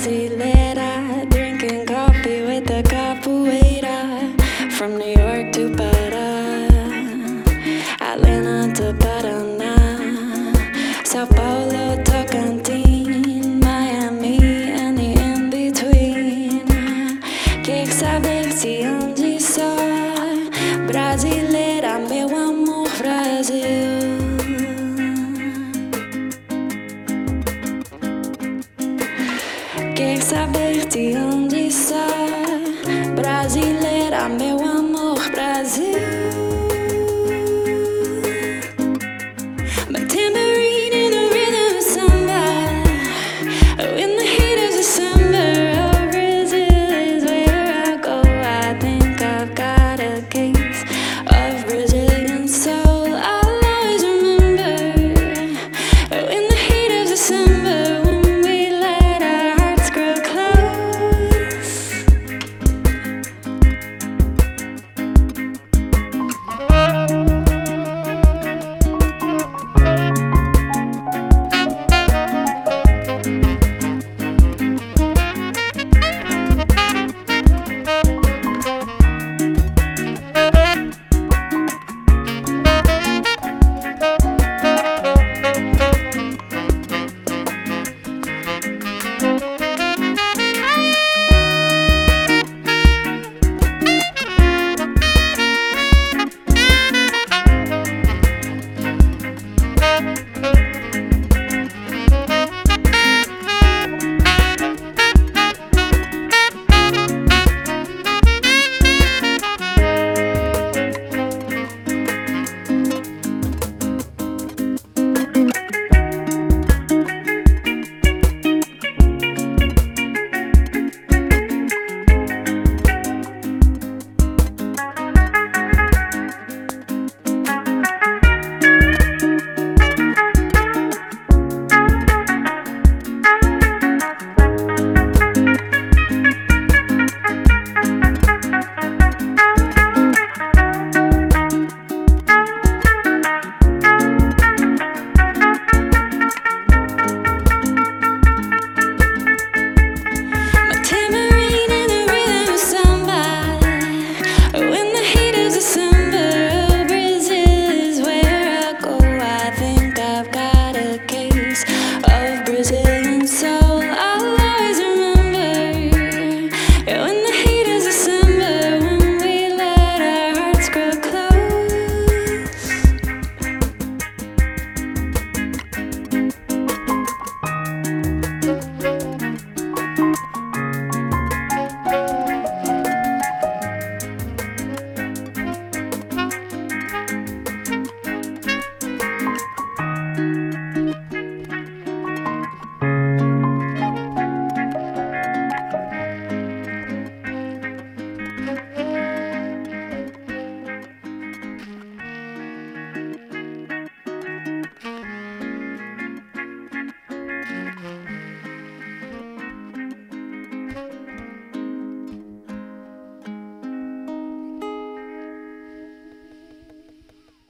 brasileira, drinking coffee with the capoeira. From New York to Pará, Atlanta to Paraná, Sao Paulo, Tocantins, Miami and the in-between. Quer saber se onde só brasileira, meu amor, Brasil. Quer saber de onde sou brasileira, meu amor, Brasil. My tambourine in the rhythm of samba, in the heat of December. Oh, Brazil is where I go. I think I've got a case of Brazilian soul. I'll always remember, in the heat of December, when we let our hearts grow close.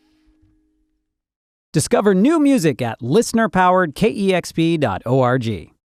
Discover new music at listenerpoweredkexp.org.